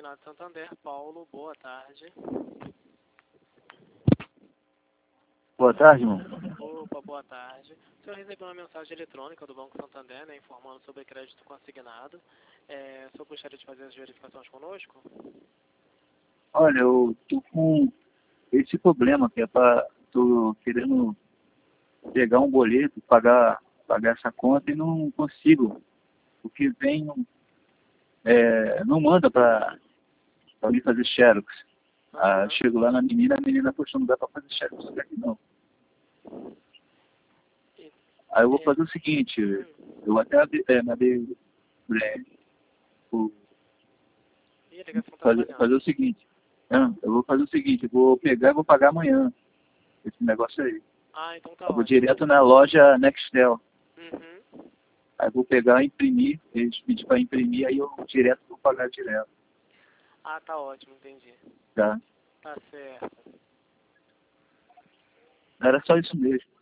Consignado Santander, Paulo, boa tarde. Boa tarde, irmão. Opa, boa tarde. O senhor recebeu uma mensagem eletrônica do Banco Santander, né, informando sobre crédito consignado. O senhor gostaria de fazer as verificações conosco? Olha, eu tô com esse problema que tô querendo pegar um boleto, pagar essa conta e não consigo. O que vem não manda para mim fazer xerox. Chego lá na menina, a menina puxa, não dá para fazer xerox aqui não. Aí eu vou fazer o seguinte, eu até mandei fazer o seguinte. Eu vou fazer o seguinte, eu vou pegar e vou pagar amanhã esse negócio aí. Então tá Eu vou ótimo. direto na loja Nextel. Uhum. Aí eu vou pegar e imprimir, eles pedem para imprimir, aí eu direto vou pagar direto. Tá ótimo, entendi. Tá? Tá certo. Era só isso mesmo.